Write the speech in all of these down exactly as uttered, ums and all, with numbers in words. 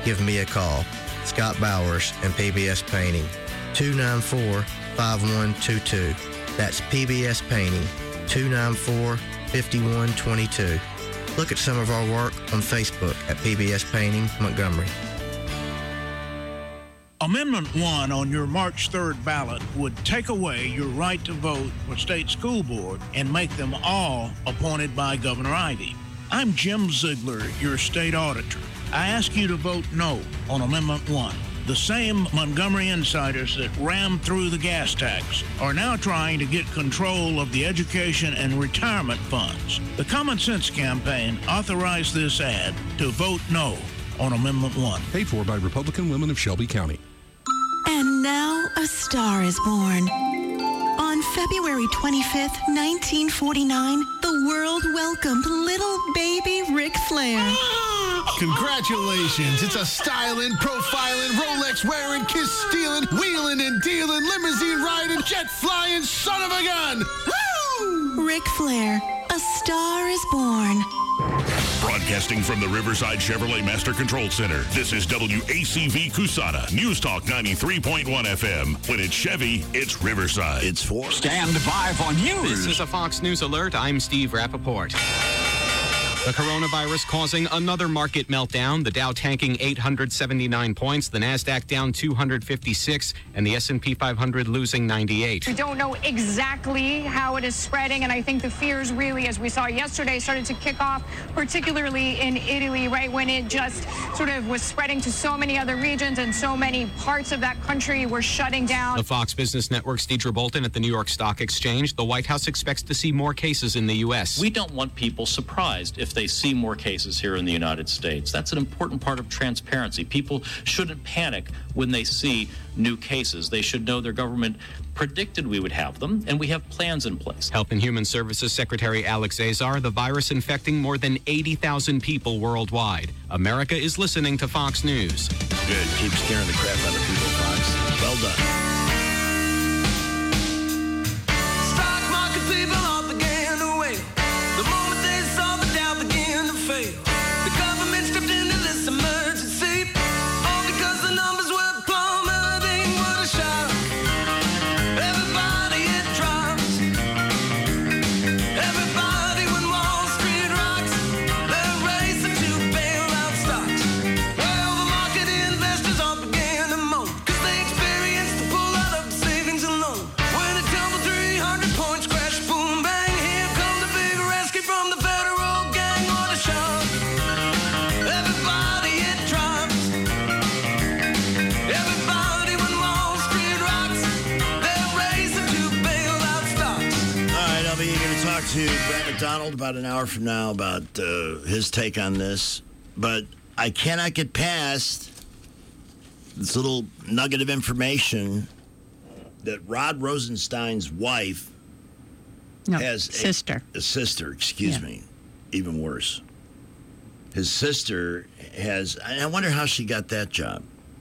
give me a call. Scott Bowers and P B S Painting, two nine four, five one two two. That's P B S Painting, two nine four, five one two two. Look at some of our work on Facebook at P B S Painting, Montgomery. Amendment one on your March third ballot would take away your right to vote for state school board and make them all appointed by Governor Ivey. I'm Jim Ziegler, your state auditor. I ask you to vote no on Amendment one. The same Montgomery insiders that rammed through the gas tax are now trying to get control of the education and retirement funds. The Common Sense Campaign authorized this ad to vote no on Amendment one. Paid for by Republican women of Shelby County. And now a star is born. On February twenty-fifth, nineteen forty-nine, the world welcomed little baby Ric Flair. Congratulations. It's a styling, profiling, Rolex wearing, kiss stealing, wheeling and dealing, limousine riding, jet flying son of a gun. Woo! Ric Flair, a star is born. Broadcasting from the Riverside Chevrolet Master Control Center, this is W A C V Cusana, News Talk ninety-three point one F M. When it's Chevy, it's Riverside. It's four. Stand by for news. This is a Fox News alert. I'm Steve Rappaport. The coronavirus causing another market meltdown. The Dow tanking eight hundred seventy-nine points, the Nasdaq down two hundred fifty-six, and the S and P five hundred losing ninety-eight. We don't know exactly how it is spreading, and I think the fears really, as we saw yesterday, started to kick off, particularly in Italy, right when it just sort of was spreading to so many other regions and so many parts of that country were shutting down. The Fox Business Network's Deidre Bolton at the New York Stock Exchange. The White House expects to see more cases in the U S. We don't want people surprised if they see more cases here in the United States. That's an important part of transparency. People shouldn't panic when they see new cases. They should know their government predicted we would have them, and we have plans in place. Health and Human Services Secretary Alex Azar, the virus infecting more than eighty thousand people worldwide. America is listening to Fox News. Good. Keep scaring the crap out of people, Fox. Well done. To Brad McDonald about an hour from now about uh, his take on this, but I cannot get past this little nugget of information that Rod Rosenstein's wife no, has sister. A, a sister, excuse yeah. me, even worse. His sister has, and I wonder how she got that job.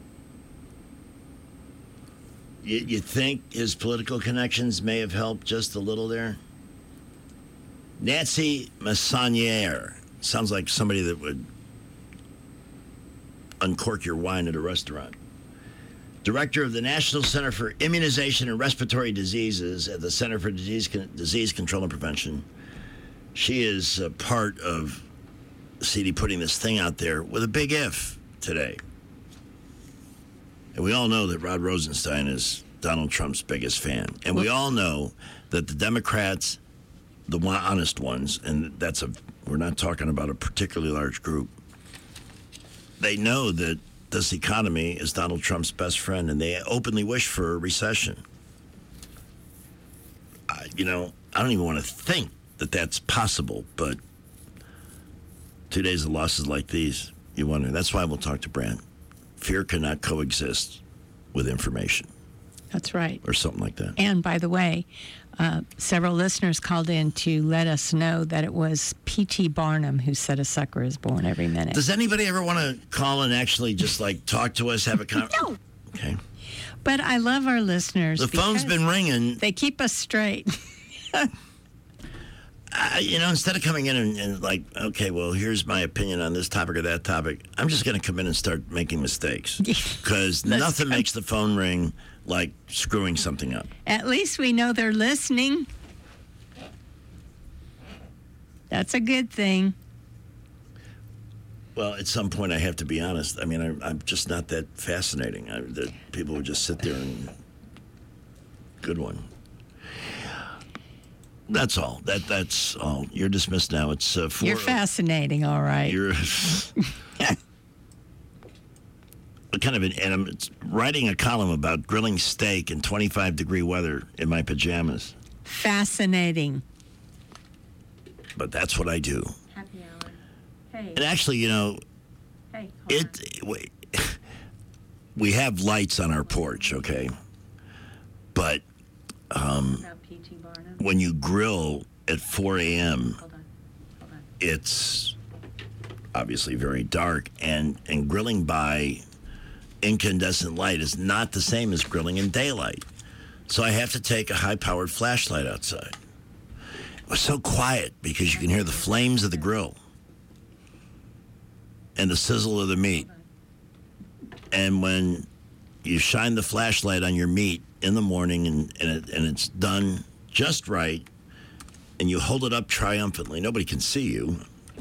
You, you think his political connections may have helped just a little there? Nancy Messonnier. Sounds like somebody that would uncork your wine at a restaurant. Director of the National Center for Immunization and Respiratory Diseases at the Center for Disease, Disease Control and Prevention. She is a part of C D putting this thing out there with a big if today. And we all know that Rod Rosenstein is Donald Trump's biggest fan. And we all know that the Democrats, the honest ones, and that's a, we're not talking about a particularly large group, they know that this economy is Donald Trump's best friend, and they openly wish for a recession. I, you know, I don't even want to think that that's possible, but two days of losses like these, you wonder. That's why we'll talk to Brand. Fear cannot coexist with information. That's right. Or something like that. And by the way, uh, several listeners called in to let us know that it was P T Barnum who said a sucker is born every minute. Does anybody ever want to call and actually just like talk to us, have a conversation? No. Okay. But I love our listeners. The phone's been ringing. They keep us straight. I, you know, instead of coming in and, and like, okay, well, here's my opinion on this topic or that topic, I'm just going to come in and start making mistakes because nothing makes the phone ring like screwing something up. At least we know they're listening. That's a good thing. Well, at some point, I have to be honest. I mean, I, I'm just not that fascinating. I, that people would just sit there and good one. That's all. That that's all. You're dismissed now. It's uh, four. You're fascinating, all right. You're kind of an. And I'm writing a column about grilling steak in twenty-five degree weather in my pajamas. Fascinating. But that's what I do. Happy hour. Hey. And actually, you know, hey, it. We, we have lights on our porch, okay, but. Um, when you grill at four a.m., Hold on. Hold on. It's obviously very dark, and, and grilling by incandescent light is not the same as grilling in daylight. So I have to take a high-powered flashlight outside. It was so quiet because you can hear the flames of the grill and the sizzle of the meat. And when you shine the flashlight on your meat in the morning and, and, it, and it's done just right, and you hold it up triumphantly. Nobody can see you.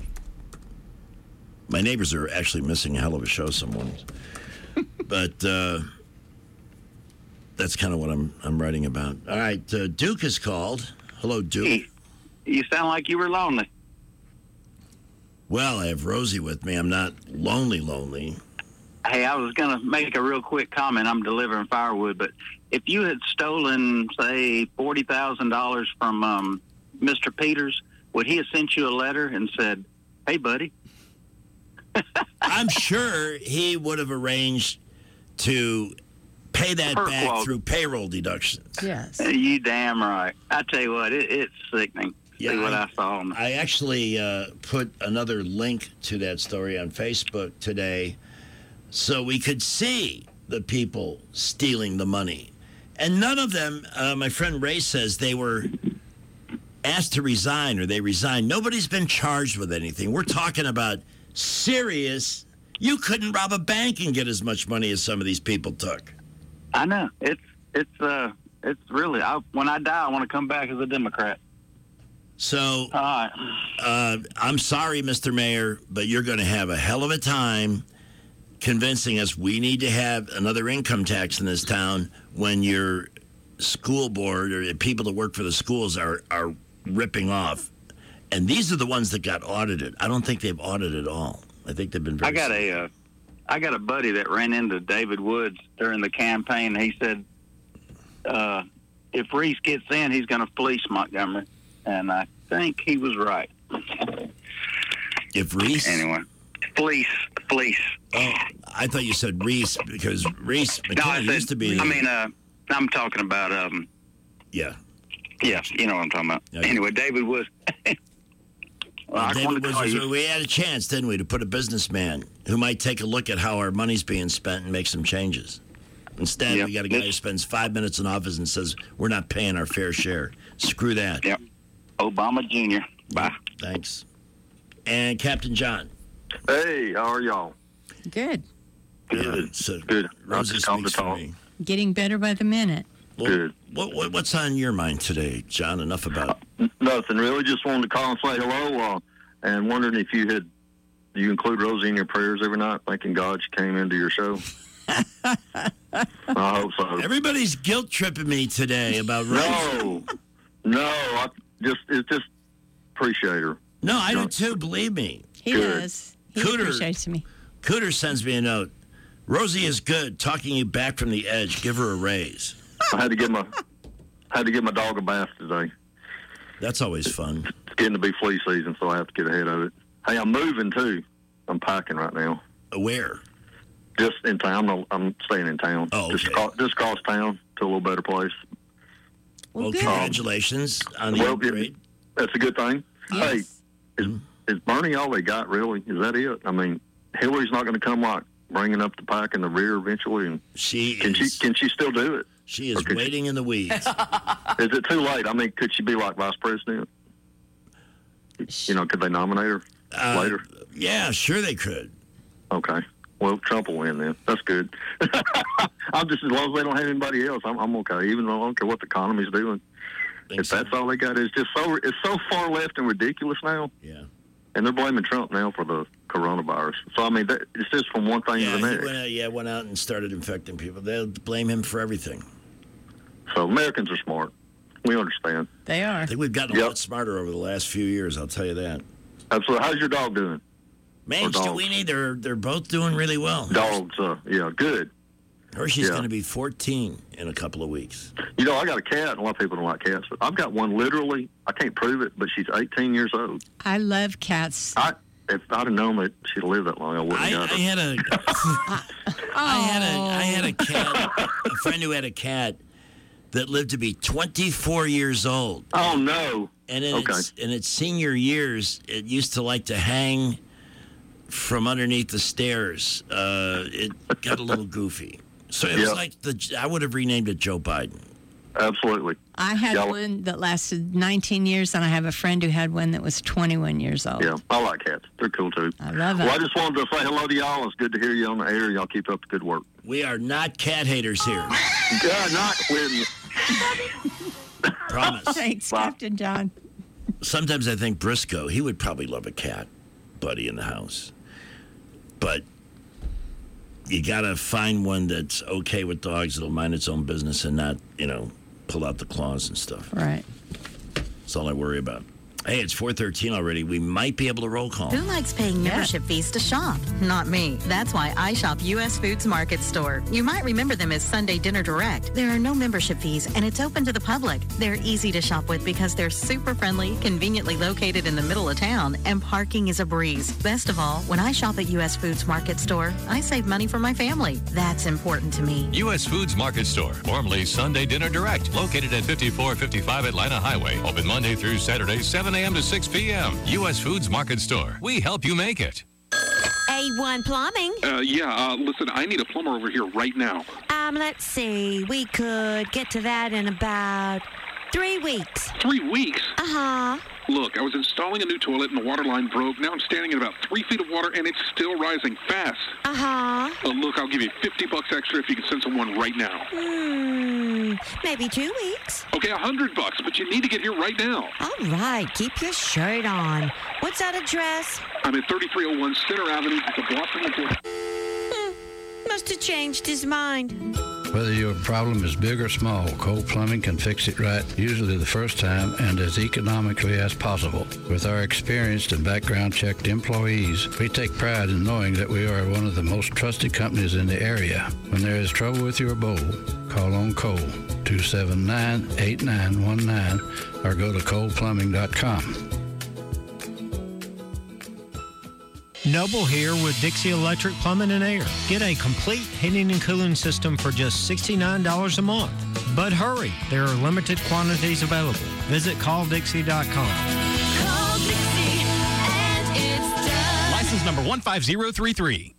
My neighbors are actually missing a hell of a show some mornings. But uh, that's kind of what I'm I'm writing about. All right, uh, Duke is called. Hello, Duke. Hey, you sound like you were lonely. Well, I have Rosie with me. I'm not lonely, lonely. Hey, I was going to make a real quick comment. I'm delivering firewood, but if you had stolen, say, forty thousand dollars from um, Mister Peters, would he have sent you a letter and said, hey, buddy? I'm sure he would have arranged to pay that Per back quote. through payroll deductions. Yes. You damn right. I tell you what, it, it's sickening. Yeah, See what I, I saw. I actually uh, put another link to that story on Facebook today so we could see the people stealing the money. And none of them, uh, my friend Ray says, they were asked to resign or they resigned. Nobody's been charged with anything. We're talking about serious. You couldn't rob a bank and get as much money as some of these people took. I know. It's, it's, uh, it's really, I, when I die, I want to come back as a Democrat. So, All right. uh, I'm sorry, Mister Mayor, but you're going to have a hell of a time convincing us we need to have another income tax in this town when your school board or the people that work for the schools are, are ripping off. And these are the ones that got audited. I don't think they've audited all. I think they've been very I got a, uh, I got a buddy that ran into David Woods during the campaign. He said, uh, if Reese gets in, he's going to fleece Montgomery. And I think he was right. If Reese? Anyway, fleece, fleece. Oh, I thought you said Reese because Reese No, I McKinney said, used to be. I mean, uh, I'm talking about, um, yeah. yeah, you know what I'm talking about. Yeah, anyway, David Woods. well, Well, I David wanted to was, call was- you. we had a chance, didn't we, to put a businessman who might take a look at how our money's being spent and make some changes. Instead, Yep. we got a guy This- who spends five minutes in office and says, we're not paying our fair share. Screw that. Yep. Obama Junior Bye. Thanks. And Captain John. Hey, how are y'all? Good. Yeah, so Good. I'm Rosie just calling to speaks for talk. me. Getting better by the minute. Well, Good. What, what, what's on your mind today, John? Enough about Nothing really. Just wanted to call and say hello, uh, and wondering if you had do you include Rosie in your prayers every night, thanking God she came into your show. I hope so. Everybody's guilt tripping me today about Rosie. No, no. I just it's just appreciate her. No, I do too. Believe me. He Good. does. He Cooter. appreciates me. Cooter sends me a note. Rosie is good, talking you back from the edge. Give her a raise. I had to give my had to give my dog a bath today. That's always fun. It's getting to be flea season, so I have to get ahead of it. Hey, I'm moving too. I'm packing right now. Where? Just in town. I'm, I'm staying in town. Oh, okay. Just, across, just across town to a little better place. Well, Well, good. congratulations on the Well, upgrade. That's a good thing. Yes. Hey, is, is Bernie all they got, really? Is that it? I mean, Hillary's not going to come like bringing up the pack in the rear eventually, and She can is. she can she still do it? She is or could waiting in the weeds. Is it too late? I mean, could she be like vice president? You know, could they nominate her Uh, later? Yeah, sure they could. Okay. Well, Trump will win then. That's good. I'm just, as long as they don't have anybody else, I'm, I'm okay. Even though I don't care what the economy's doing. If so. that's all they got, is just so it's so far left and ridiculous now. Yeah. And they're blaming Trump now for the coronavirus. So I mean, that, it's just from one thing Yeah, to the he next. went out, yeah, went out and started infecting people. They'll blame him for everything. So Americans are smart. We understand. They are. I think we've gotten a Yep. lot smarter over the last few years. I'll tell you that. Absolutely. How's your dog doing? Man, Or dogs? Stewie, they're they're both doing really well. Dogs, uh, yeah, good. Hershey's Yeah. going to be fourteen in a couple of weeks. You know, I got a cat. A lot of people don't like cats, but I've got one literally. I can't prove it, but she's eighteen years old. I love cats. I if I'd have known that she'd live that long, I wouldn't I, have got her. I had a, I had a, I had a cat, a friend who had a cat that lived to be twenty-four years old. Oh no! And in Okay. its in its senior years, it used to like to hang from underneath the stairs. Uh, it got a little goofy, so it was Yep. like the I would have renamed it Joe Biden. Absolutely. I had Yeah. one that lasted nineteen years, and I have a friend who had one that was twenty-one years old. Yeah, I like cats. They're cool too. I love it. Well, I just wanted to say hello to y'all. It's good to hear you on the air. Y'all keep up the good work. We are not cat haters here. Yeah, not with Promise. Thanks, Captain John. Sometimes I think Briscoe, he would probably love a cat buddy in the house. But you got to find one that's okay with dogs, that'll mind its own business and not, you know, pull out the claws and stuff. Right. That's all I worry about. Hey, it's four thirteen already. We might be able to roll call. Who likes paying membership fees to shop? Not me. That's why I shop U S Foods Market Store. You might remember them as Sunday Dinner Direct. There are no membership fees, and it's open to the public. They're easy to shop with because they're super friendly, conveniently located in the middle of town, and parking is a breeze. Best of all, when I shop at U S Foods Market Store, I save money for my family. That's important to me. U S Foods Market Store, formerly Sunday Dinner Direct, located at fifty-four fifty-five Atlanta Highway. Open Monday through Saturday, seven a.m. to six p.m. U S Foods Market Store. We help you make it. A one Plumbing. Uh, yeah, uh, listen, I need a plumber over here right now. Um, let's see. We could get to that in about three weeks. Three weeks? Uh-huh. Look, I was installing a new toilet and the water line broke. Now I'm standing in about three feet of water and it's still rising fast. Uh-huh. Uh, look, I'll give you fifty bucks extra if you can send someone right now. Hmm, maybe two weeks. Okay, a hundred bucks, but you need to get here right now. All right, keep your shirt on. What's that address? I'm at thirty-three oh one Center Avenue, just a block from the door. Hmm, must have changed his mind. Whether your problem is big or small, Cole Plumbing can fix it right, usually the first time and as economically as possible. With our experienced and background-checked employees, we take pride in knowing that we are one of the most trusted companies in the area. When there is trouble with your bowl, call on Cole, two seven nine, eight nine one nine, or go to cole plumbing dot com. Noble here with Dixie Electric Plumbing and Air. Get a complete heating and cooling system for just sixty-nine dollars a month. But hurry, there are limited quantities available. Visit call dixie dot com. Call Dixie and it's done. License number one five zero three three.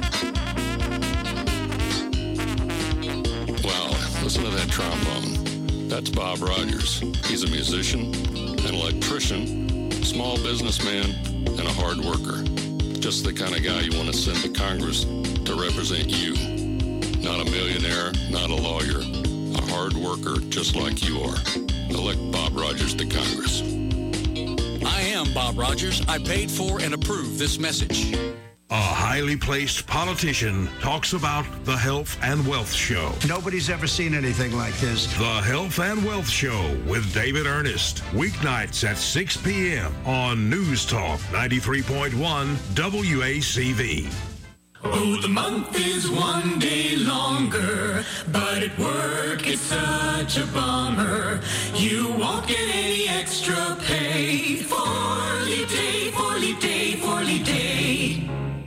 Wow, listen to that trombone. That's Bob Rogers. He's a musician, an electrician, small businessman, and a hard worker. Just the kind of guy you want to send to Congress to represent you. Not a millionaire, not a lawyer, a hard worker just like you are. Elect Bob Rogers to Congress. I am Bob Rogers. I paid for and approve this message. A highly placed politician talks about the Health and Wealth Show. Nobody's ever seen anything like this. The Health and Wealth Show with David Ernest. Weeknights at six p.m. on News Talk ninety-three point one W A C V. Oh, the month is one day longer, but at work it's such a bummer. You won't get any extra pay for leap day, for leap day, for leap day.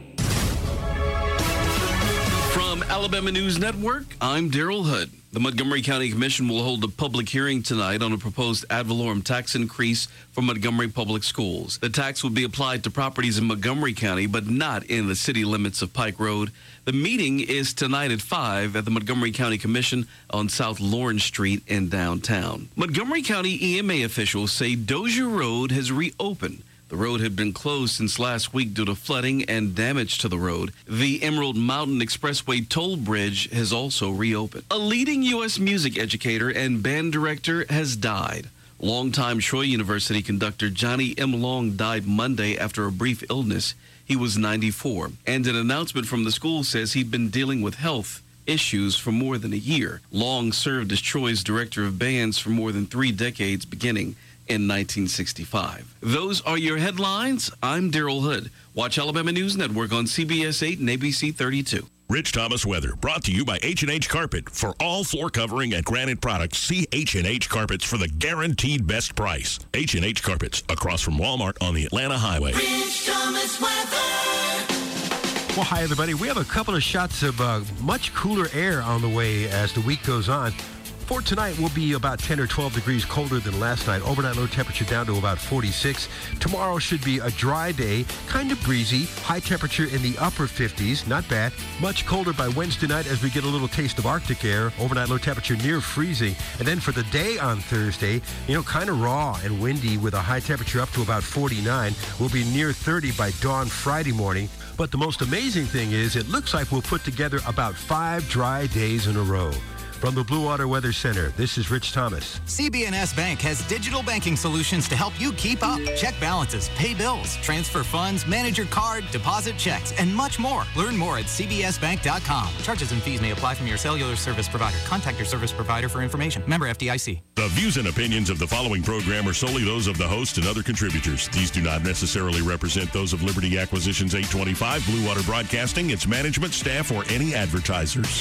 From Alabama News Network, I'm Daryl Hood. The Montgomery County Commission will hold a public hearing tonight on a proposed ad valorem tax increase for Montgomery Public Schools. The tax will be applied to properties in Montgomery County, but not in the city limits of Pike Road. The meeting is tonight at five at the Montgomery County Commission on South Lawrence Street in downtown. Montgomery County E M A officials say Dozier Road has reopened. The The road had been closed since last week due to flooding and damage to the road. The Emerald Mountain Expressway toll bridge has also reopened. A leading U S music educator and band director has died. Longtime Troy University conductor Johnny M. Long died Monday after a brief illness. He was ninety-four, and an announcement from the school says he'd been dealing with health issues for more than a year. Long served as Troy's director of bands for more than three decades, beginning in nineteen sixty-five. Those are your headlines. I'm Daryl Hood. Watch Alabama News Network on C B S eight and A B C thirty-two. Rich Thomas weather brought to you by H and H Carpet. For all floor covering and granite products, see H and H Carpets for the guaranteed best price. H and H Carpets, across from Walmart on the Atlanta Highway. Rich Thomas weather. Well, hi, everybody. We have a couple of shots of uh, much cooler air on the way as the week goes on. For tonight, we'll be about ten or twelve degrees colder than last night. Overnight low temperature down to about forty-six. Tomorrow should be a dry day, kind of breezy. High temperature in the upper fifties, not bad. Much colder by Wednesday night as we get a little taste of Arctic air. Overnight low temperature near freezing. And then for the day on Thursday, you know, kind of raw and windy with a high temperature up to about forty-nine. We'll be near thirty by dawn Friday morning. But the most amazing thing is it looks like we'll put together about five dry days in a row. From the Blue Water Weather Center, this is Rich Thomas. C B N S Bank has digital banking solutions to help you keep up. Check balances, pay bills, transfer funds, manage your card, deposit checks, and much more. Learn more at c b s bank dot com. Charges and fees may apply from your cellular service provider. Contact your service provider for information. Member F D I C. The views and opinions of the following program are solely those of the host and other contributors. These do not necessarily represent those of Liberty Acquisitions eight twenty-five, Blue Water Broadcasting, its management, staff, or any advertisers.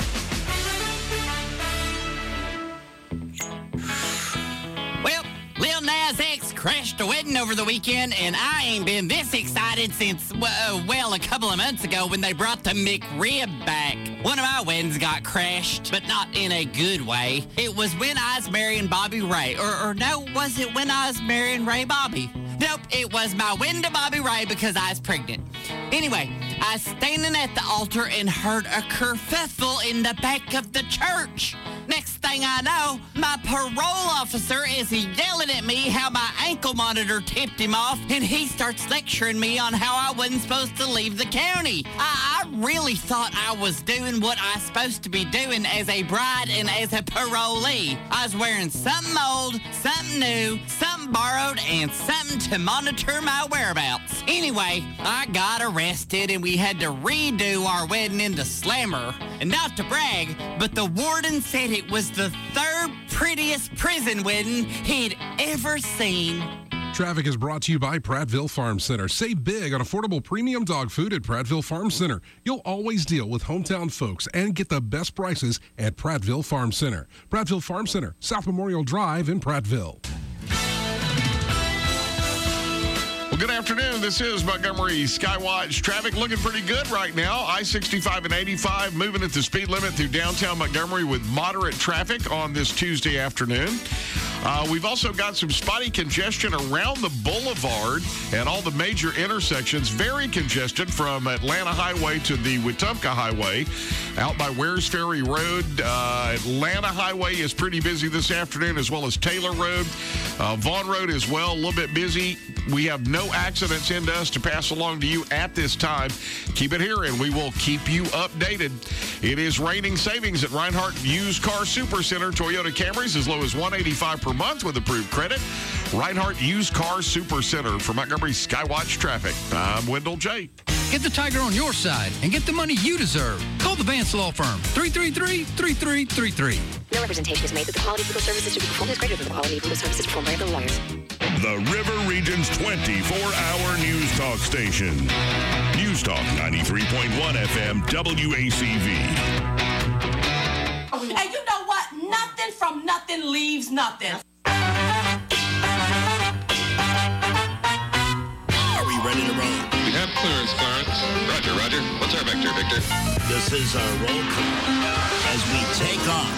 Lil Nas X crashed a wedding over the weekend, and I ain't been this excited since, uh, well, a couple of months ago when they brought the McRib back. One of my weddings got crashed, but not in a good way. It was when I was marrying Bobby Ray. Or, or no, was it when I was marrying Ray Bobby? Nope, it was my wedding to Bobby Ray because I was pregnant. Anyway, I was standing at the altar and heard a kerfuffle in the back of the church. Next thing I know, my parole officer is yelling at me how my ankle monitor tipped him off, and he starts lecturing me on how I wasn't supposed to leave the county. I, I really thought I was doing what I was supposed to be doing as a bride and as a parolee. I was wearing something old, something new, something borrowed, and something to monitor my whereabouts. Anyway, I got arrested, and we had to redo our wedding into Slammer. And not to brag, but the warden said it was the third prettiest prison wedding he'd ever seen. Traffic is brought to you by Prattville Farm Center. Save big on affordable premium dog food at Prattville Farm Center. You'll always deal with hometown folks and get the best prices at Prattville Farm Center. Prattville Farm Center, South Memorial Drive in Prattville. Well, good afternoon. This is Montgomery Skywatch. Traffic looking pretty good right now. I sixty-five and eighty-five moving at the speed limit through downtown Montgomery with moderate traffic on this Tuesday afternoon. Uh, we've also got some spotty congestion around the boulevard and all the major intersections. Very congested from Atlanta Highway to the Wetumpka Highway. Out by Wares Ferry Road, uh, Atlanta Highway is pretty busy this afternoon, as well as Taylor Road. Uh, Vaughn Road as well, a little bit busy. We have no accidents into us to pass along to you at this time. Keep it here, and we will keep you updated. It is raining savings at Reinhardt Used Car Super Center. Toyota Camrys as low as one hundred eighty-five dollars per month with approved credit. Reinhardt Used Car Super Center. For Montgomery Skywatch Traffic, I'm Wendell J. Get the Tiger on your side and get the money you deserve. Call the Vance Law Firm, three three three, three three three three. No representation is made that the quality of legal services to be performed is greater than the quality of legal services performed by other lawyers. The River Region's twenty-four hour news talk station. News Talk ninety-three point one F M W A C V. And you know what? Nothing from nothing leaves nothing. Are we ready to roll? We have clearance, Clarence. Roger, Roger. What's our vector, Victor? This is our roll call as we take off.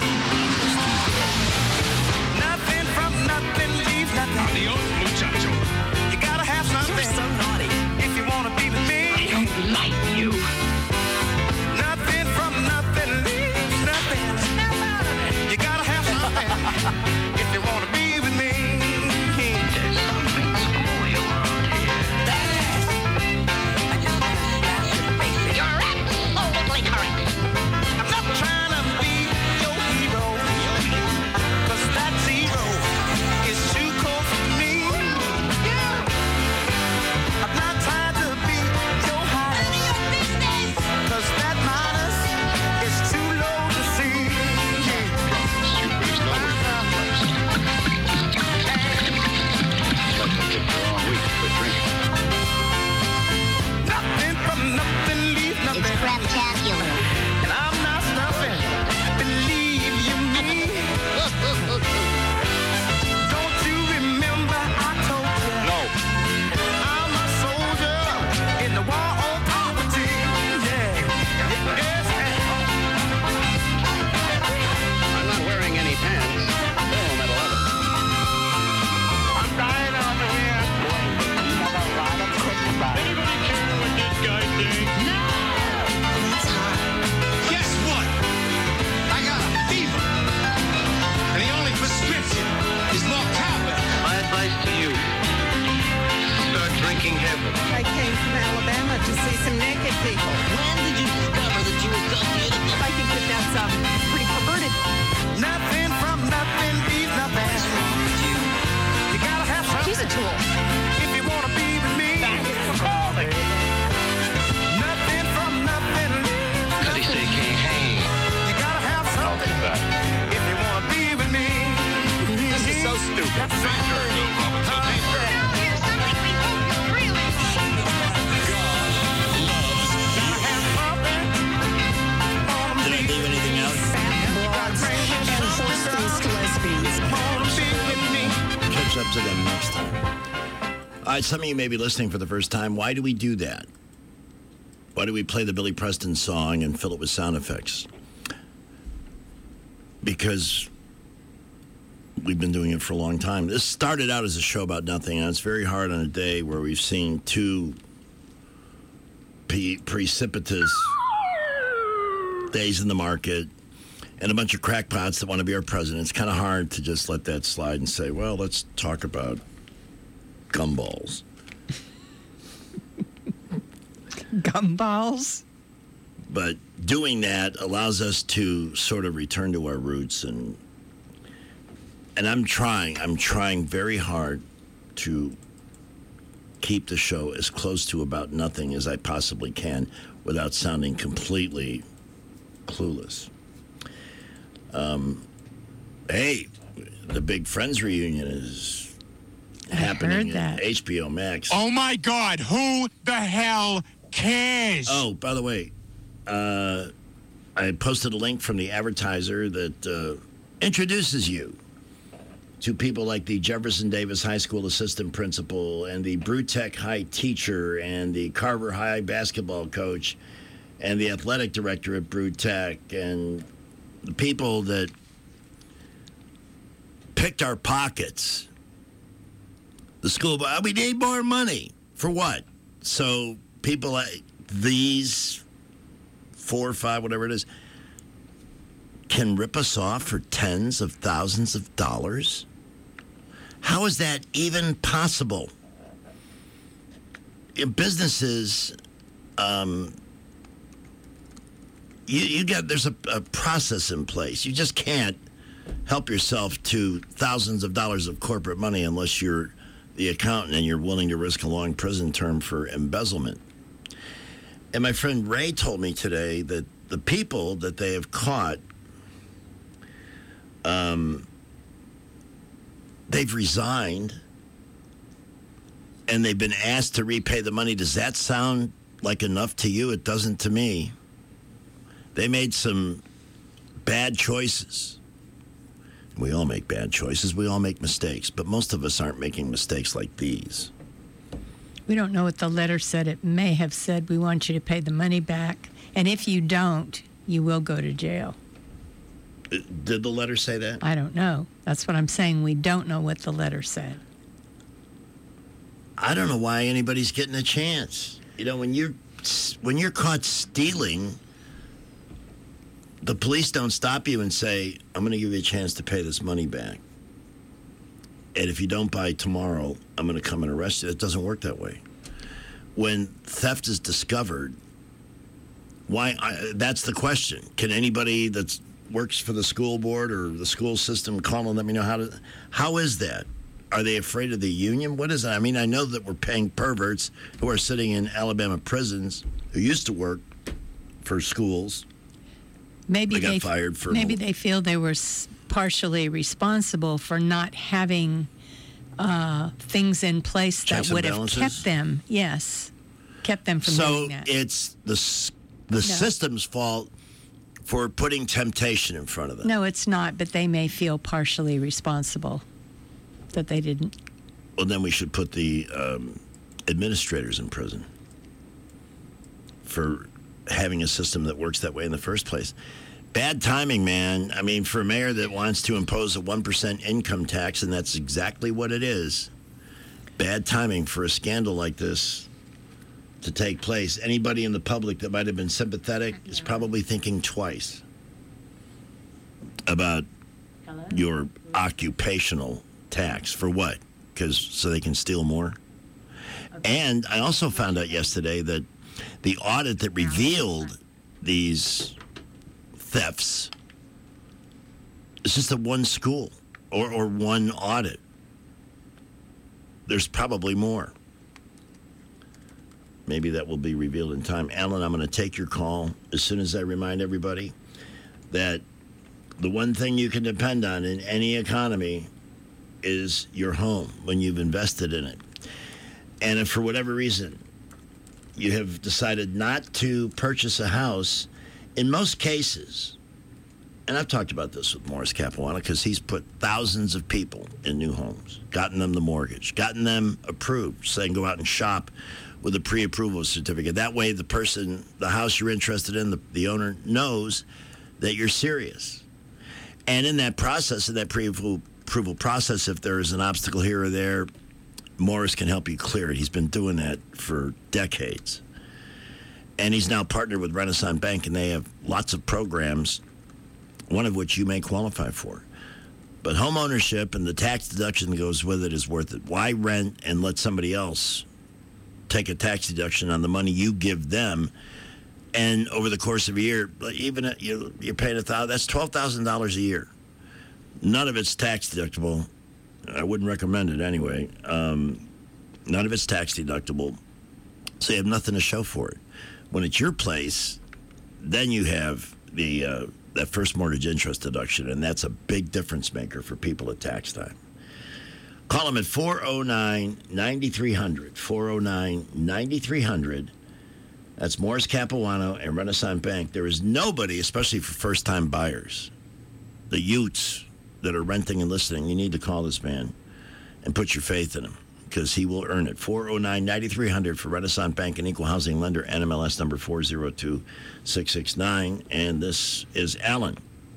Nothing from nothing leaves nothing. Adios, muchacho. You gotta have something. You're so naughty. If you wanna be with me. I don't like you. Nothing from nothing leaves nothing. You gotta have something. If you wanna be with me. There's something spoiled around here. Dibs on them next time. All right, some of you may be listening for the first time. Why do we do that? Why do we play the Billy Preston song and fill it with sound effects? Because we've been doing it for a long time. This started out as a show about nothing, and it's very hard on a day where we've seen two pre- precipitous days in the market and a bunch of crackpots that want to be our president. It's kind of hard to just let that slide and say, well, let's talk about gumballs. Gumballs? But doing that allows us to sort of return to our roots, and and I'm trying, I'm trying very hard to keep the show as close to about nothing as I possibly can without sounding completely clueless. Um, hey, the big Friends reunion is happening at H B O Max. Oh my God, who the hell cares? Oh, by the way, uh, I posted a link from the advertiser that uh, introduces you to people like the Jefferson Davis High School assistant principal and the Brewtech High teacher and the Carver High basketball coach and the athletic director at Brewtech and the people that picked our pockets. The school, we need more money. For what? So people like these four or five, whatever it is, can rip us off for tens of thousands of dollars? How is that even possible? In businesses, um, you, you got there's a, a process in place. You just can't help yourself to thousands of dollars of corporate money unless you're the accountant and you're willing to risk a long prison term for embezzlement. And my friend Ray told me today that the people that they have caught, um, they've resigned and they've been asked to repay the money. Does that sound like enough to you? It doesn't to me. They made some bad choices. We all make bad choices. We all make mistakes. But most of us aren't making mistakes like these. We don't know what the letter said. It may have said, we want you to pay the money back. And if you don't, you will go to jail. Did the letter say that? I don't know. That's what I'm saying. We don't know what the letter said. I don't know why anybody's getting a chance. You know, when you're when you're caught stealing, the police don't stop you and say, I'm going to give you a chance to pay this money back. And if you don't buy tomorrow, I'm going to come and arrest you. It doesn't work that way. When theft is discovered, why? I, that's the question. Can anybody that works for the school board or the school system call and let me know how to? How is that? Are they afraid of the union? What is that? I mean, I know that we're paying perverts who are sitting in Alabama prisons who used to work for schools. Maybe they got they, fired for maybe they feel they were partially responsible for not having uh, things in place that Checks would and have balances? kept them, yes, kept them from so doing that. it's the s- the No. system's fault for putting temptation in front of them. No, it's not, but they may feel partially responsible that they didn't. Well, then we should put the um, administrators in prison for having a system that works that way in the first place. Bad timing, man. I mean, for a mayor that wants to impose a one percent income tax, and that's exactly what it is, bad timing for a scandal like this to take place. Anybody in the public that might have been sympathetic is probably thinking twice about Hello? your occupational tax. For what? Because so they can steal more? And I also found out yesterday that the audit that revealed these thefts is just at one school or, or one audit. There's probably more. Maybe that will be revealed in time. Alan, I'm going to take your call as soon as I remind everybody that the one thing you can depend on in any economy is your home when you've invested in it. And if for whatever reason you have decided not to purchase a house, in most cases, and I've talked about this with Morris Capuano because he's put thousands of people in new homes, gotten them the mortgage, gotten them approved, saying go out and shop with a pre-approval certificate. That way the person, the house you're interested in, the, the owner knows that you're serious. And in that process, in that pre-approval process, if there is an obstacle here or there, Morris can help you clear it. He's been doing that for decades. And he's now partnered with Renaissance Bank, and they have lots of programs, one of which you may qualify for. But home ownership and the tax deduction that goes with it is worth it. Why rent and let somebody else take a tax deduction on the money you give them? And over the course of a year, even you're, you're paying a thousand, that's twelve thousand dollars a year. None of it's tax deductible. I wouldn't recommend it anyway. Um, none of it's tax deductible. So you have nothing to show for it. When it's your place, then you have the uh, that first mortgage interest deduction, and that's a big difference maker for people at tax time. Call them at four oh nine, nine three hundred, four oh nine, nine three hundred. That's Morris Capuano and Renaissance Bank. There is nobody, especially for first-time buyers, the Utes that are renting and listening, you need to call this man and put your faith in him because he will earn it. four oh nine, nine three hundred for Renaissance Bank, an equal housing lender, N M L S number four oh two six six nine. And this is Alan.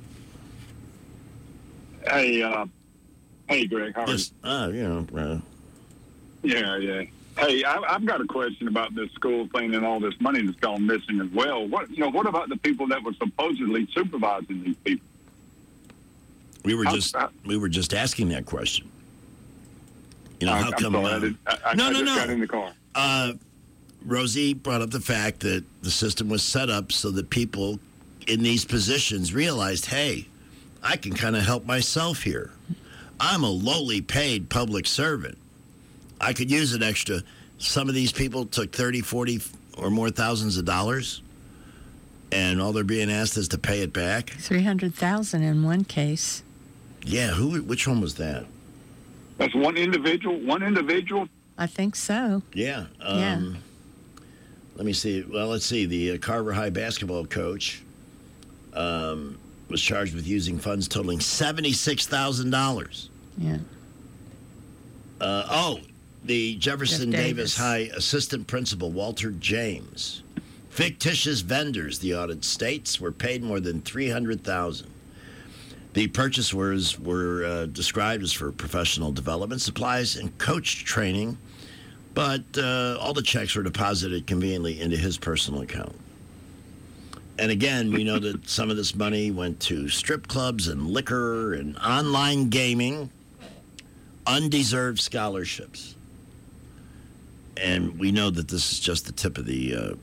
Hey, uh, hey, Greg. How are yes. you? Uh, you know. Uh, yeah, yeah. Hey, I, I've got a question about this school thing and all this money that's gone missing as well. What, you know, what about the people that were supposedly supervising these people? We were just I, we were just asking that question. You know, I, how I'm come? Sorry, uh, I, did, I, no, I no, just no. got in the car. Uh, Rosie brought up the fact that the system was set up so that people in these positions realized, hey, I can kind of help myself here. I'm a lowly paid public servant. I could use an extra. Some of these people took thirty, forty or more thousands of dollars, and all they're being asked is to pay it back. three hundred thousand dollars in one case. Yeah, who? Which one was that? That's one individual. One individual. I think so. Yeah. Um, yeah. Let me see. Well, let's see. The uh, Carver High basketball coach um, was charged with using funds totaling seventy-six thousand dollars. Yeah. Uh, oh, the Jefferson Jeff Davis. Davis High assistant principal, Walter James. Fictitious vendors, the audit states, were paid more than three hundred thousand dollars. The purchase orders were uh, described as for professional development supplies and coach training, but uh, all the checks were deposited conveniently into his personal account. And again, we know that some of this money went to strip clubs and liquor and online gaming, undeserved scholarships. And we know that this is just the tip of the uh,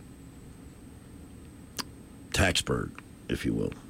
taxberg, if you will.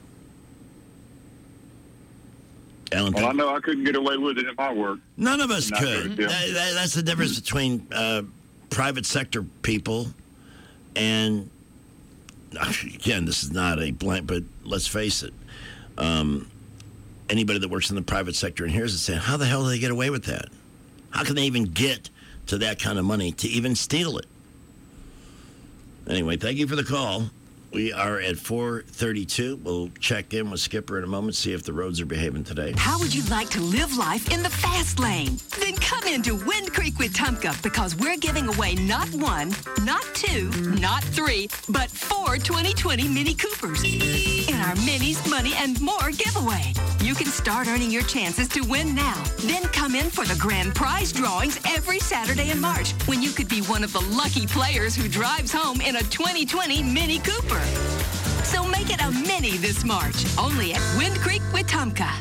Alan, well, I know I couldn't get away with it at my work. None of us Not could. That, that, that's the difference between uh, private sector people and, again, this is not a blank, but let's face it. Um, anybody that works in the private sector and hears it saying, how the hell do they get away with that? How can they even get to that kind of money to even steal it? Anyway, thank you for the call. We are at four thirty-two. We'll check in with Skipper in a moment, see if the roads are behaving today. How would you like to live life in the fast lane? Then come into Wind Creek Wetumpka because we're giving away not one, not two, not three, but four twenty twenty Mini Coopers in our Minis, Money, and More giveaway. You can start earning your chances to win now. Then come in for the grand prize drawings every Saturday in March when you could be one of the lucky players who drives home in a twenty twenty Mini Cooper. So make it a Mini this March, only at Wind Creek Wetumpka.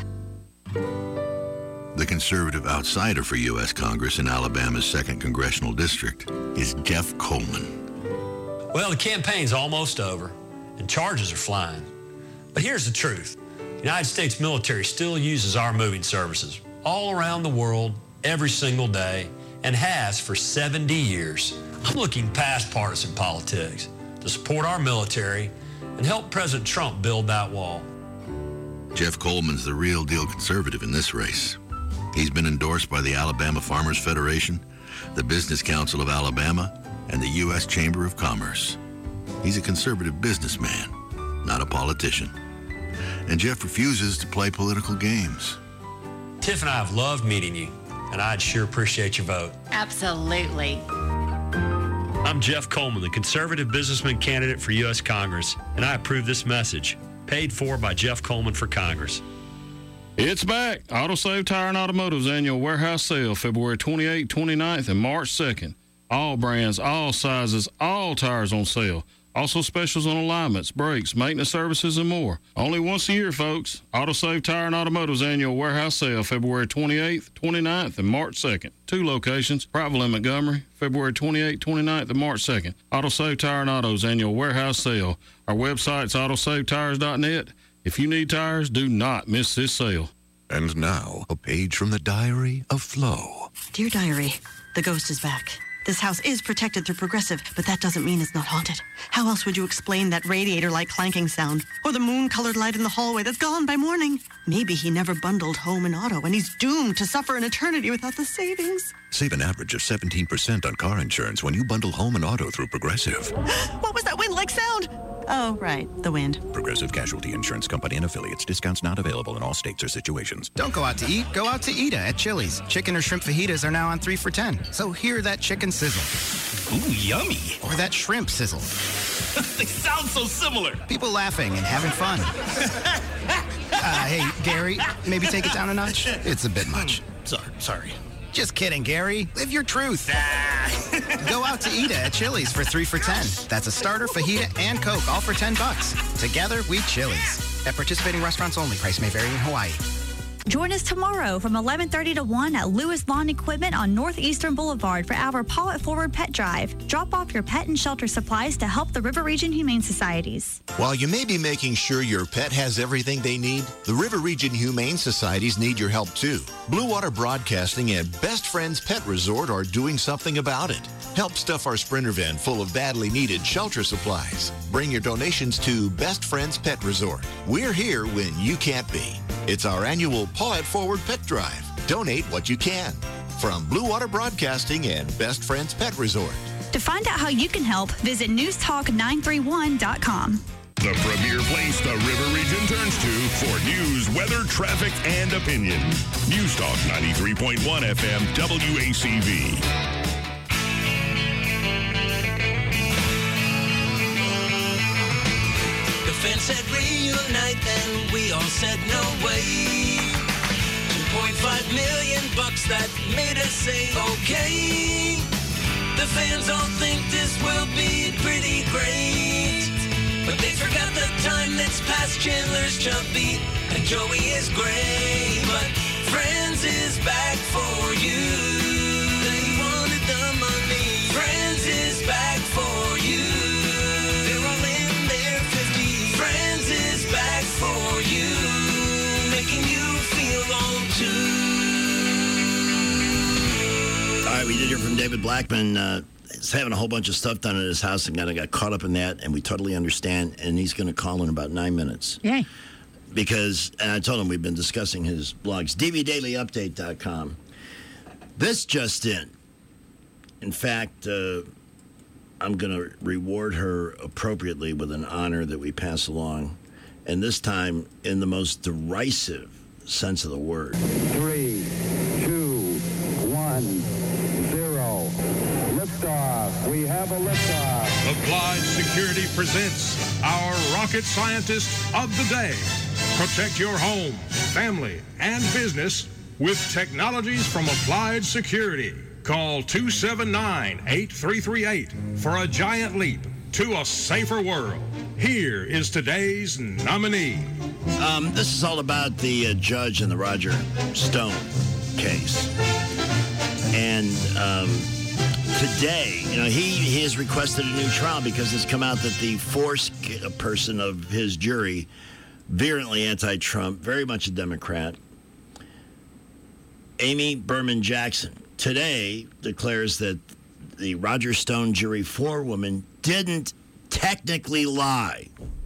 The conservative outsider for U S Congress in Alabama's second Congressional District is Jeff Coleman. Well, the campaign's almost over, and charges are flying. But here's the truth. The United States military still uses our moving services all around the world, every single day, and has for seventy years. I'm looking past partisan politics to support our military and help President Trump build that wall. Jeff Coleman's the real deal conservative in this race. He's been endorsed by the Alabama Farmers Federation, the Business Council of Alabama, and the U S Chamber of Commerce. He's a conservative businessman, not a politician. And Jeff refuses to play political games. Tiff and I have loved meeting you, and I'd sure appreciate your vote. Absolutely. I'm Jeff Coleman, the conservative businessman candidate for U S Congress, and I approve this message, paid for by Jeff Coleman for Congress. It's back. AutoSave Tire and Automotive's annual warehouse sale, February twenty-eighth, twenty-ninth, and March second. All brands, all sizes, all tires on sale. Also specials on alignments, brakes, maintenance services, and more. Only once a year, folks. AutoSave Tire and Automotive's annual warehouse sale, February twenty-eighth, twenty-ninth, and March second. Two locations, Prattville and Montgomery, February twenty-eighth, twenty-ninth, and March second. AutoSave Tire and Auto's annual warehouse sale. Our website's autosave tires dot net. If you need tires, do not miss this sale. And now, a page from the Diary of Flo. Dear Diary, the ghost is back. This house is protected through Progressive, but that doesn't mean it's not haunted. How else would you explain that radiator-like clanking sound? Or the moon-colored light in the hallway that's gone by morning? Maybe he never bundled home and auto, and he's doomed to suffer an eternity without the savings. Save an average of seventeen percent on car insurance when you bundle home and auto through Progressive. What was that wind-like sound? Oh, right, the wind. Progressive Casualty Insurance Company and affiliates. Discounts not available in all states or situations. Don't go out to eat. Go out to Eda at Chili's. Chicken or shrimp fajitas are now on three for ten. So hear that chicken sizzle. Ooh, yummy. Or that shrimp sizzle. They sound so similar. People laughing and having fun. uh, hey, Gary, maybe take it down a notch? It's a bit much. Sorry, sorry. Just kidding, Gary. Live your truth. Go out to Eda at Chili's for three for ten. That's a starter, fajita, and Coke, all for ten bucks. Together, we Chili's. At participating restaurants only. Price may vary in Hawaii. Join us tomorrow from eleven thirty to one at Lewis Lawn Equipment on Northeastern Boulevard for our Paw It Forward Pet Drive. Drop off your pet and shelter supplies to help the River Region Humane Societies. While you may be making sure your pet has everything they need, the River Region Humane Societies need your help too. Blue Water Broadcasting and Best Friends Pet Resort are doing something about it. Help stuff our Sprinter van full of badly needed shelter supplies. Bring your donations to Best Friends Pet Resort. We're here when you can't be. It's our annual Paw It Forward Pet Drive. Donate what you can. From Blue Water Broadcasting and Best Friends Pet Resort. To find out how you can help, visit news talk nine three one dot com. The premier place the River Region turns to for news, weather, traffic, and opinion. News Talk ninety-three point one F M W A C V. The fans said reunite, then we all said no way. two point five million bucks that made us say okay. The fans all think this will be pretty great, but they forgot the time that's past. Chandler's chubby and Joey is gray, but Friends is back for you. They wanted the money. Friends is back for you. They're all in their fifties. Friends is back for you, making you feel old too. All right, we did hear from David Blackman. Uh, he's having a whole bunch of stuff done at his house and kind of got caught up in that, and we totally understand. And he's going to call in about nine minutes. Yay. Because, and I told him we've been discussing his blogs, d v daily update dot com. This just in. In fact, uh, I'm going to reward her appropriately with an honor that we pass along, and this time in the most derisive sense of the word. Three, two, one, zero. Liftoff. We have a liftoff. Applied Security presents our rocket scientist of the day. Protect your home, family, and business with technologies from Applied Security. Call two seven nine, eight three three eight for a giant leap to a safer world. Here is today's nominee. Um, this is all about the uh, judge in the Roger Stone case. And um, today, you know, he, he has requested a new trial because it's come out that the fourth person of his jury, virulently anti-Trump, very much a Democrat, Amy Berman Jackson, today declares that the Roger Stone jury forewoman didn't technically lie.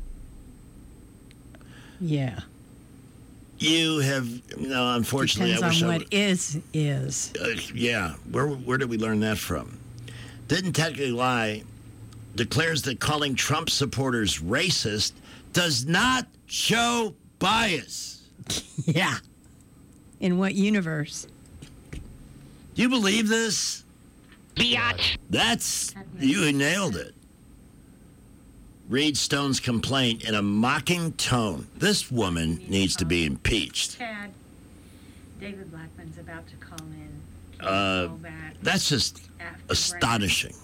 Yeah. You have, you know, unfortunately, Depends I wish on I what would, is is. Uh, yeah. Where where did we learn that from? Didn't technically lie. Declares that calling Trump supporters racist does not show bias. Yeah. In what universe? Do you believe this? Biatch. That's, you nailed it. Read Stone's complaint in a mocking tone. This woman needs to be impeached. Chad, David Blackman's about to call in. Uh, that's just astonishing.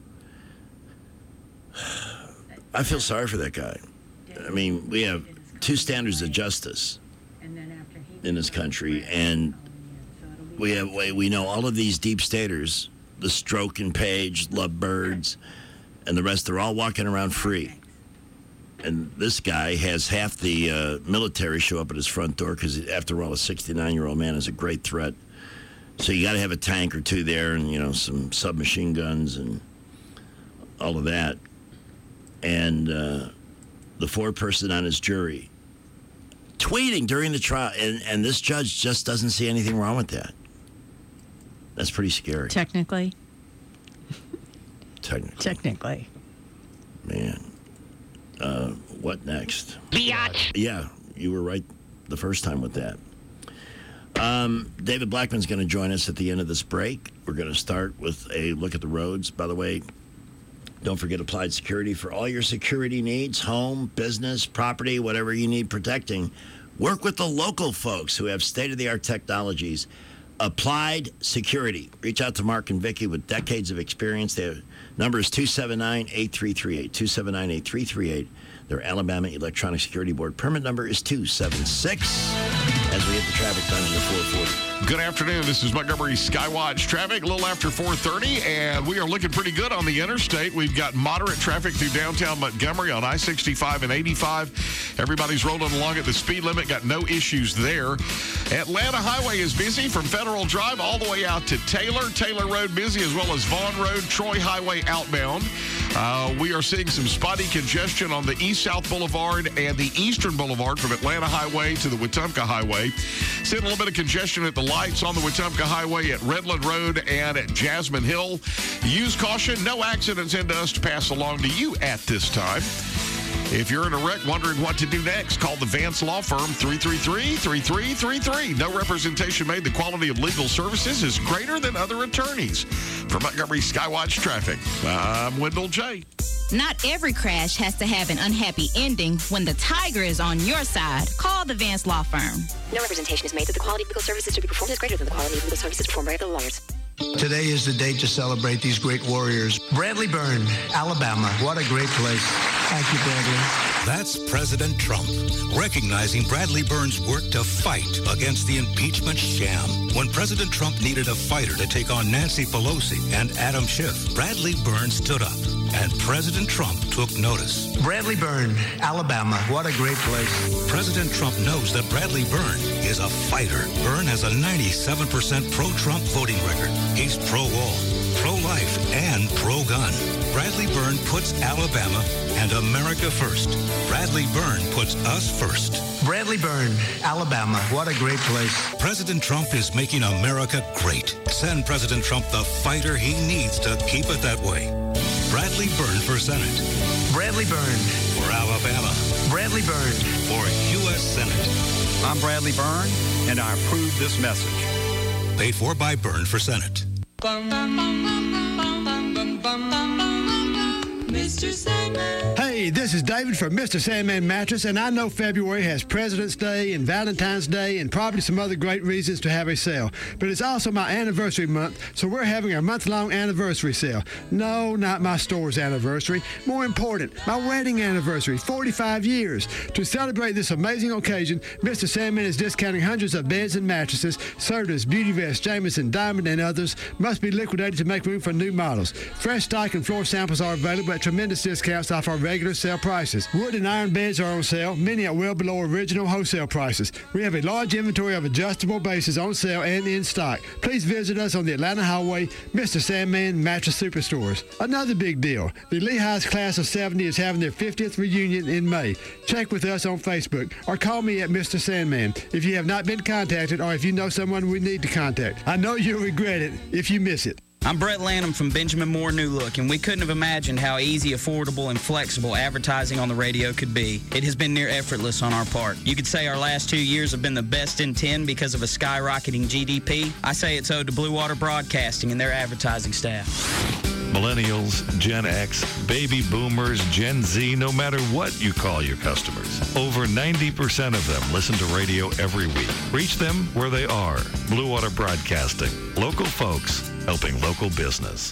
I feel sorry for that guy. I mean, we have two standards of justice in this country, and we have we know all of these deep staters, the Stroke and Page, Lovebirds, and the rest. They're all walking around free. And this guy has half the uh, military show up at his front door because, after all, a sixty-nine-year-old man is a great threat. So you got to have a tank or two there, and you know some submachine guns and all of that. And uh, the four-person on his jury tweeting during the trial, and, and this judge just doesn't see anything wrong with that. That's pretty scary. Technically. Technically. Technically. Man. Uh, what next? Biatch. Yeah, you were right the first time with that. Um, David Blackman's going to join us at the end of this break. We're going to start with a look at the roads. By the way, don't forget Applied Security for all your security needs, home, business, property, whatever you need protecting. Work with the local folks who have state-of-the-art technologies. Applied Security. Reach out to Mark and Vicky with decades of experience. Their number is two seven nine, eight three three eight, two seven nine, eight three three eight. Their Alabama Electronic Security Board permit number is two seven six. As we hit the traffic down to the four forty. Good afternoon. This is Montgomery Skywatch traffic, a little after four thirty, and we are looking pretty good on the interstate. We've got moderate traffic through downtown Montgomery on I sixty-five and eighty-five. Everybody's rolling along at the speed limit, got no issues there. Atlanta Highway is busy from Federal Drive all the way out to Taylor. Taylor Road busy, as well as Vaughn Road, Troy Highway outbound. Uh, we are seeing some spotty congestion on the East-South Boulevard and the Eastern Boulevard from Atlanta Highway to the Wetumpka Highway. Seeing a little bit of congestion at the lights on the Wetumpka Highway at Redland Road and at Jasmine Hill. Use caution. No accidents into us to pass along to you at this time. If you're in a wreck wondering what to do next, call the Vance Law Firm, three three three, three three three three. No representation made. The quality of legal services is greater than other attorneys. For Montgomery Skywatch Traffic, I'm Wendell J. Not every crash has to have an unhappy ending. When the tiger is on your side, call the Vance Law Firm. No representation is made that the quality of legal services to be performed is greater than the quality of legal services performed by other lawyers. Today is the day to celebrate these great warriors. Bradley Byrne, Alabama. What a great place. Thank you, Bradley. That's President Trump, recognizing Bradley Byrne's work to fight against the impeachment sham. When President Trump needed a fighter to take on Nancy Pelosi and Adam Schiff, Bradley Byrne stood up, and President Trump took notice. Bradley Byrne, Alabama. What a great place. President Trump knows that Bradley Byrne is a fighter. Byrne has a ninety-seven percent pro-Trump voting record. He's pro-all, pro-life, and pro-gun. Bradley Byrne puts Alabama and America first. Bradley Byrne puts us first. Bradley Byrne, Alabama. What a great place. President Trump is making America great. Send President Trump the fighter he needs to keep it that way. Bradley Byrne for Senate. Bradley Byrne. For Alabama. Bradley Byrne. For U S Senate. I'm Bradley Byrne, and I approve this message. Paid for by Byrne for Senate. Mister Sandman. Hey, this is David from Mister Sandman Mattress, and I know February has President's Day and Valentine's Day and probably some other great reasons to have a sale. But it's also my anniversary month, so we're having our month-long anniversary sale. No, not my store's anniversary. More important, my wedding anniversary, forty-five years. To celebrate this amazing occasion, Mister Sandman is discounting hundreds of beds and mattresses, Sertas, Beauty Vest, Jamison, Diamond, and others. Must be liquidated to make room for new models. Fresh stock and floor samples are available at tremendous discounts off our regular sale prices. Wood and iron beds are on sale, many at well below original wholesale prices. We have a large inventory of adjustable bases on sale and in stock. Please visit us on the Atlanta Highway, Mister Sandman Mattress Superstores. Another big deal, the Lehigh's Class of seventy is having their fiftieth reunion in May. Check with us on Facebook or call me at Mister Sandman if you have not been contacted or if you know someone we need to contact. I know you'll regret it if you miss it. I'm Brett Lanham from Benjamin Moore New Look, and we couldn't have imagined how easy, affordable, and flexible advertising on the radio could be. It has been near effortless on our part. You could say our last two years have been the best in ten because of a skyrocketing G D P. I say it's owed to Blue Water Broadcasting and their advertising staff. Millennials, Gen X, baby boomers, Gen Z, no matter what you call your customers. Over ninety percent of them listen to radio every week. Reach them where they are. Blue Water Broadcasting. Local folks helping local business.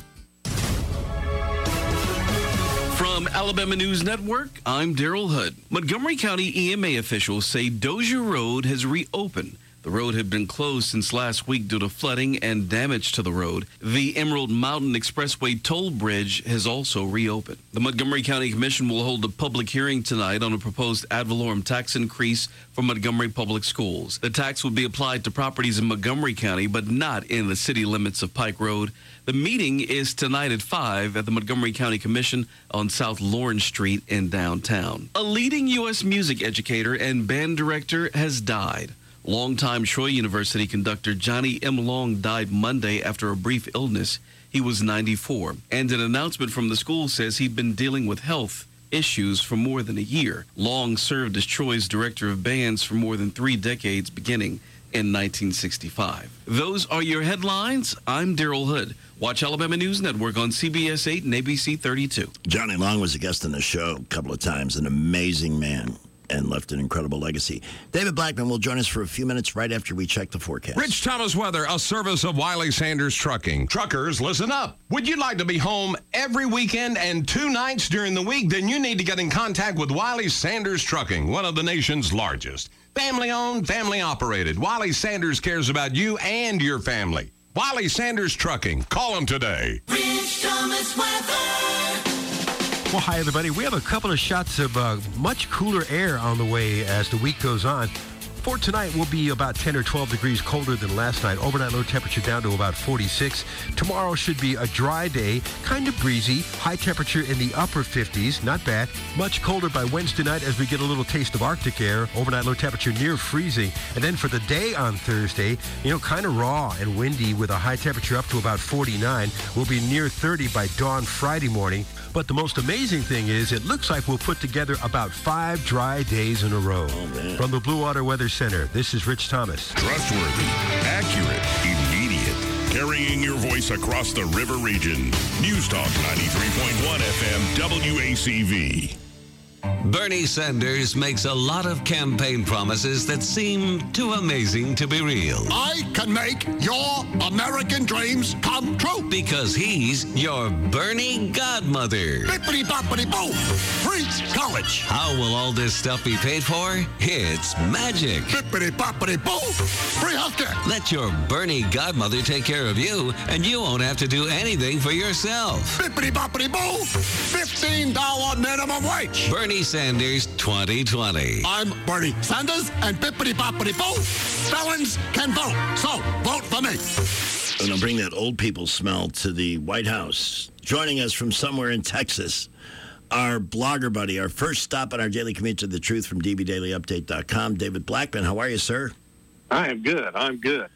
From Alabama News Network, I'm Daryl Hood. Montgomery County E M A officials say Dozier Road has reopened. The road had been closed since last week due to flooding and damage to the road. The Emerald Mountain Expressway toll bridge has also reopened. The Montgomery County Commission will hold a public hearing tonight on a proposed ad valorem tax increase for Montgomery Public Schools. The tax would be applied to properties in Montgomery County, but not in the city limits of Pike Road. The meeting is tonight at five at the Montgomery County Commission on South Lawrence Street in downtown. A leading U S music educator and band director has died. Longtime Troy University conductor Johnny M. Long died Monday after a brief illness. He was ninety-four, and an announcement from the school says he'd been dealing with health issues for more than a year. Long served as Troy's director of bands for more than three decades, beginning in nineteen sixty-five. Those are your headlines. I'm Daryl Hood. Watch Alabama News Network on C B S eight and A B C thirty-two. Johnny Long was a guest on the show a couple of times, an amazing man, and left an incredible legacy. David Blackman will join us for a few minutes right after we check the forecast. Rich Thomas weather, a service of Wiley Sanders Trucking. Truckers, listen up. Would you like to be home every weekend and two nights during the week? Then you need to get in contact with Wiley Sanders Trucking, one of the nation's largest. Family owned, family operated. Wiley Sanders cares about you and your family. Wiley Sanders Trucking. Call them today. Rich Thomas weather. Well, hi, everybody. We have a couple of shots of uh, much cooler air on the way as the week goes on. For tonight, we'll be about ten or twelve degrees colder than last night. Overnight low temperature down to about forty-six. Tomorrow should be a dry day, kind of breezy. High temperature in the upper fifties. Not bad. Much colder by Wednesday night as we get a little taste of Arctic air. Overnight low temperature near freezing. And then for the day on Thursday, you know, kind of raw and windy with a high temperature up to about forty-nine. We'll be near thirty by dawn Friday morning. But the most amazing thing is it looks like we'll put together about five dry days in a row. Oh, From the Blue Water Weather Center, this is Rich Thomas. Trustworthy, accurate, immediate. Carrying your voice across the river region. News Talk ninety-three point one F M W A C V. Bernie Sanders makes a lot of campaign promises that seem too amazing to be real. I can make your American dreams come true. Because he's your Bernie godmother. Bippity boppity boo. Free college. How will all this stuff be paid for? It's magic. Bippity boppity boo. Free healthcare. Let your Bernie godmother take care of you, and you won't have to do anything for yourself. Bippity boppity boo. fifteen dollars minimum wage. Bernie Sanders twenty twenty. I'm Bernie Sanders, and bippity boppity boo. Felons can vote, so vote for me. And I'll bring that old people smell to the White House. Joining us from somewhere in Texas, our blogger buddy, our first stop on our daily commute to the truth from d b daily update dot com, David Blackman. How are you, sir? I am good. I'm good.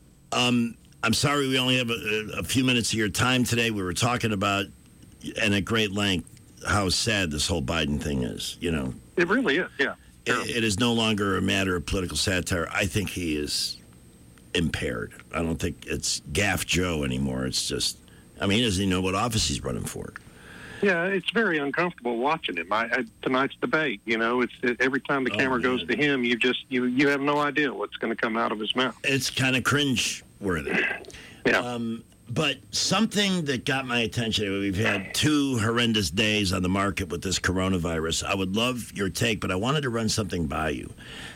Um, I'm sorry we only have a, a few minutes of your time today. We were talking about, and at great length, how sad this whole Biden thing is, you know. It really is, yeah. It, it is no longer a matter of political satire. I think he is impaired. I don't think it's Gaff Joe anymore. It's just, I mean, he doesn't even know what office he's running for. Yeah, it's very uncomfortable watching him. I, I, tonight's debate, you know, it's it, every time the Oh, camera man. goes to him, you just you you have no idea what's going to come out of his mouth. It's kind of cringe-worthy. Yeah. Um, but something that got my attention, we've had two horrendous days on the market with this coronavirus. I would love your take, but I wanted to run something by you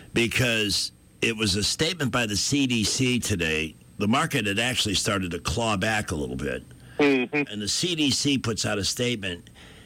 because it was a statement by the C D C today. The market had actually started to claw back a little bit. Mm-hmm. And the C D C puts out a statement.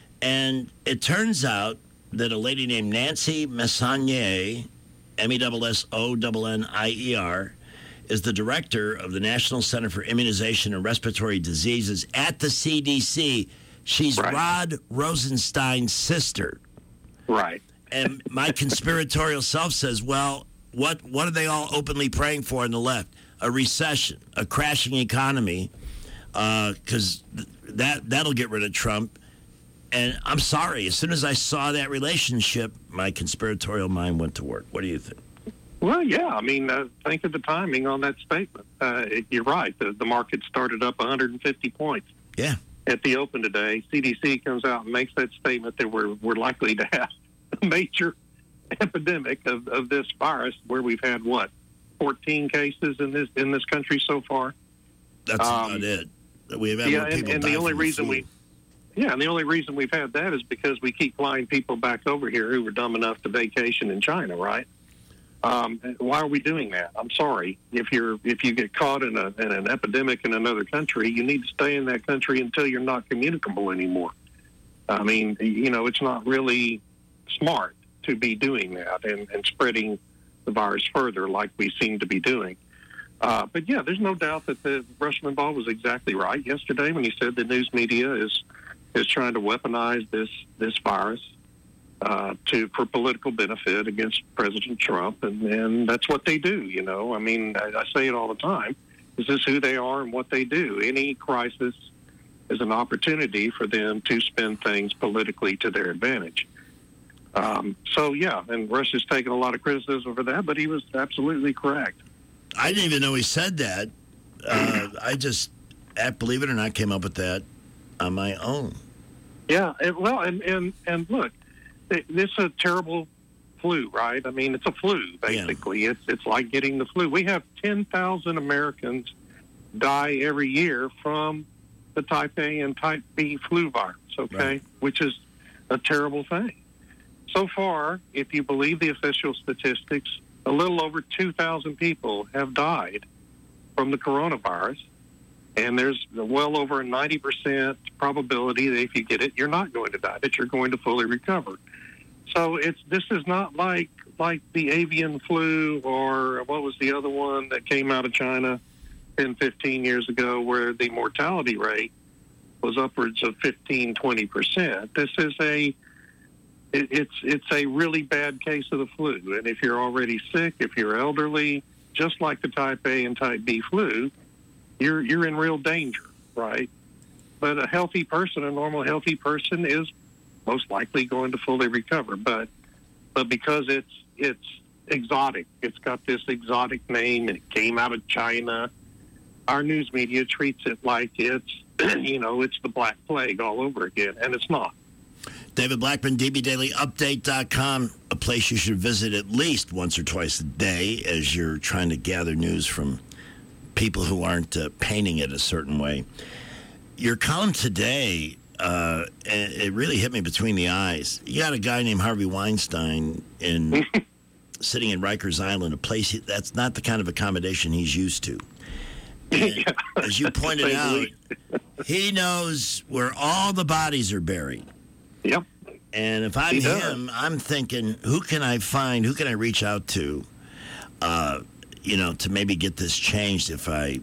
And it turns out that a lady named Nancy Messonnier, M E S S O N N I E R, is the director of the National Center for Immunization and Respiratory Diseases at the C D C. She's Right. Rod Rosenstein's sister. Right. And my conspiratorial self says, well, what, what are they all openly praying for on the left? A recession, a crashing economy, because th- that that'll get rid of Trump. And I'm sorry, as soon as I saw that relationship, my conspiratorial mind went to work. What do you think? Well, yeah. I mean, uh, think of the timing on that statement. Uh, it, you're right. The, the market started up one hundred fifty points. Yeah. At the open today, C D C comes out and makes that statement that we're we're likely to have a major epidemic of, of this virus, where we've had what, fourteen cases in this in this country so far. That's Um, about it. We have had yeah, more people and, and die the only from reason flu. we, yeah, and the only reason we've had that is because we keep flying people back over here who were dumb enough to vacation in China, right? Um, why are we doing that? I'm sorry. If you're if you get caught in, a, in an epidemic in another country, you need to stay in that country until you're not communicable anymore. I mean, you know, it's not really smart to be doing that and, and spreading the virus further like we seem to be doing. Uh, but yeah, there's no doubt that the Rush Limbaugh was exactly right yesterday when he said the news media is is trying to weaponize this this virus uh, to for political benefit against President Trump, and, and that's what they do. You know, I mean, I, I say it all the time. This is who they are and what they do. Any crisis is an opportunity for them to spin things politically to their advantage. Um, so yeah, and Rush has taken a lot of criticism for that, but he was absolutely correct. I didn't even know he said that. Uh, I just, uh, believe it or not, came up with that on my own. Yeah, it, well, and, and, and look, it, this is a terrible flu, right? I mean, it's a flu, basically. Yeah. It's it's like getting the flu. We have ten thousand Americans die every year from the Type A and Type B flu virus, okay, right. Which is a terrible thing. So far, if you believe the official statistics, a little over two thousand people have died from the coronavirus, and there's well over a ninety percent probability that if you get it, you're not going to die, that you're going to fully recover. So it's this is not like like the avian flu or what was the other one that came out of China ten, fifteen years ago, where the mortality rate was upwards of fifteen, twenty percent. This is a It, it's it's a really bad case of the flu, and if you're already sick, if you're elderly, just like the Type A and Type B flu, you're you're in real danger, right? But a healthy person, a normal healthy person, is most likely going to fully recover. But but because it's it's exotic, it's got this exotic name, and it came out of China, our news media treats it like it's you know it's the Black Plague all over again, and it's not. David Blackman, D B Daily Update dot com, a place you should visit at least once or twice a day as you're trying to gather news from people who aren't uh, painting it a certain way. Your column today, uh, it really hit me between the eyes. You got a guy named Harvey Weinstein in sitting in Rikers Island, a place he, that's not the kind of accommodation he's used to. And yeah. As you pointed out, he knows where all the bodies are buried. Yep. And if I'm him, I'm thinking, who can I find? Who can I reach out to, uh, you know, to maybe get this changed if I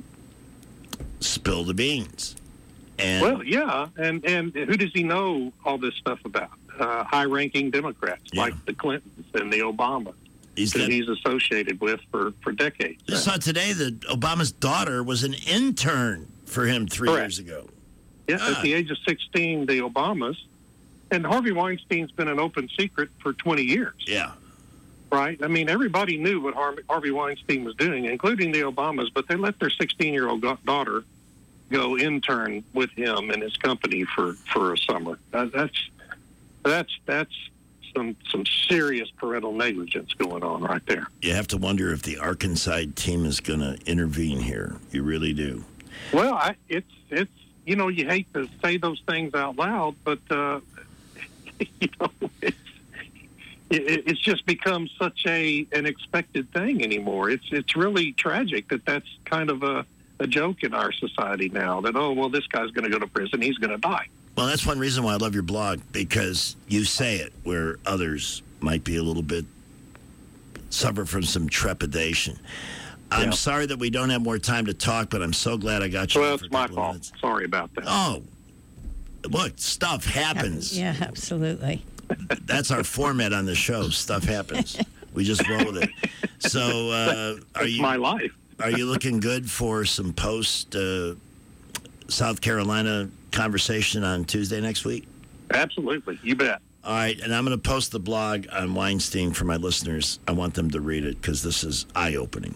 spill the beans? And well, yeah. And, and who does he know all this stuff about? Uh, high-ranking Democrats yeah. like the Clintons and the Obamas he's, that he's associated with for, for decades. I saw today that Obama's daughter was an intern for him three Correct. years ago. Yeah, ah. at the age of sixteen, the Obamas. And Harvey Weinstein's been an open secret for twenty years. Yeah. Right? I mean, everybody knew what Harvey Weinstein was doing, including the Obamas, but they let their sixteen-year-old daughter go intern with him and his company for, for a summer. Uh, that's that's that's some some serious parental negligence going on right there. You have to wonder if the Arkansas team is going to intervene here. You really do. Well, I, it's, it's you know, you hate to say those things out loud, but... Uh, You know, it's, it, it's just become such a an expected thing anymore. It's it's really tragic that that's kind of a, a joke in our society now, that, oh, well, this guy's going to go to prison, he's going to die. Well, that's one reason why I love your blog, because you say it where others might be a little bit, suffer from some trepidation. I'm Yeah. sorry that we don't have more time to talk, but I'm so glad I got you. Well, on for it's a my couple of fault. minutes. Sorry about that. Oh, look, stuff happens. Yeah, absolutely. That's our format on the show. Stuff happens. We just roll with it. So, uh, are That's you? my life. Are you looking good for some post uh, South Carolina conversation on Tuesday next week? Absolutely. You bet. All right, and I'm going to post the blog on Weinstein for my listeners. I want them to read it because this is eye-opening.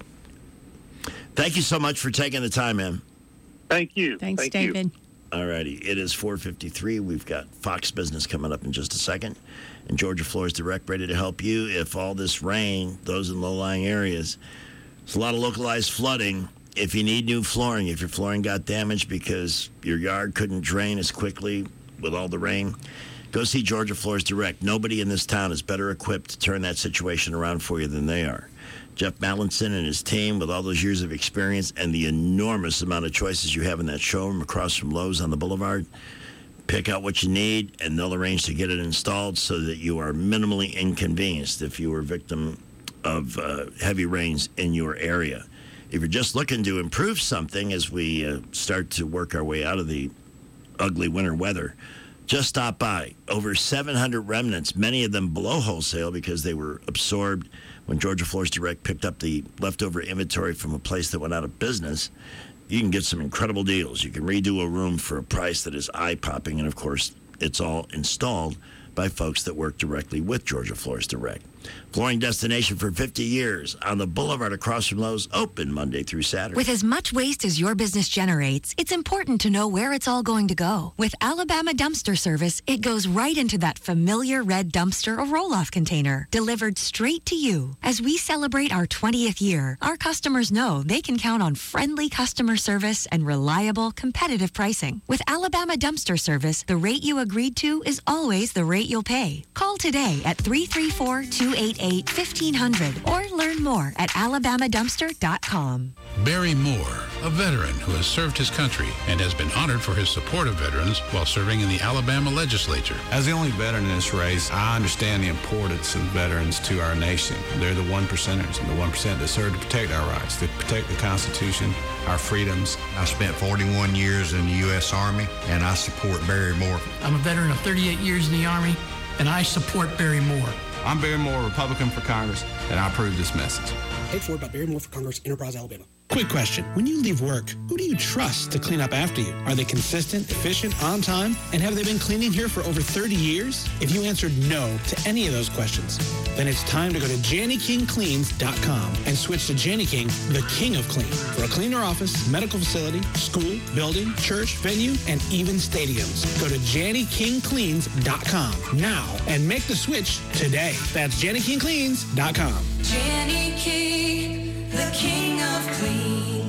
Thank you so much for taking the time, man. Thank you. Thanks, Thank David. You. All righty. It is four fifty-three. We've got Fox Business coming up in just a second. And Georgia Floors Direct ready to help you if all this rain, those in low-lying areas, there's a lot of localized flooding. If you need new flooring, if your flooring got damaged because your yard couldn't drain as quickly with all the rain, go see Georgia Floors Direct. Nobody in this town is better equipped to turn that situation around for you than they are. Jeff Mallinson and his team, with all those years of experience and the enormous amount of choices you have in that showroom across from Lowe's on the Boulevard, pick out what you need, and they'll arrange to get it installed so that you are minimally inconvenienced if you were a victim of uh, heavy rains in your area. If you're just looking to improve something as we uh, start to work our way out of the ugly winter weather, just stop by. Over seven hundred remnants, many of them below wholesale because they were absorbed when Georgia Floors Direct picked up the leftover inventory from a place that went out of business. You can get some incredible deals. You can redo a room for a price that is eye-popping, and of course, it's all installed by folks that work directly with Georgia Floors Direct. Flooring destination for fifty years on the Boulevard across from Lowe's, open Monday through Saturday. With as much waste as your business generates, it's important to know where it's all going to go. With Alabama Dumpster Service, it goes right into that familiar red dumpster or roll-off container, delivered straight to you. As we celebrate our twentieth year, our customers know they can count on friendly customer service and reliable, competitive pricing. With Alabama Dumpster Service, the rate you agreed to is always the rate you'll pay. Call today at three three four, two eight eight, fifteen hundred or learn more at alabama dumpster dot com. Barry Moore, a veteran who has served his country and has been honored for his support of veterans while serving in the Alabama legislature. As the only veteran in this race, I understand the importance of veterans to our nation. They're the one percenters and the one percent that serve to protect our rights, to protect the Constitution, our freedoms. I spent forty-one years in the U S Army, and I support Barry Moore. I'm a veteran of thirty-eight years in the Army, and I support Barry Moore. I'm Barry Moore, Republican for Congress, and I approve this message. Paid for by Barry Moore for Congress, Enterprise, Alabama. Quick question. When you leave work, who do you trust to clean up after you? Are they consistent, efficient, on time? And have they been cleaning here for over thirty years? If you answered no to any of those questions, then it's time to go to Janny King Cleans dot com and switch to Janny King, the king of clean. For a cleaner office, medical facility, school, building, church, venue, and even stadiums. Go to Janny King Cleans dot com now and make the switch today. That's Janny King Cleans dot com. Janny King, the king of clean.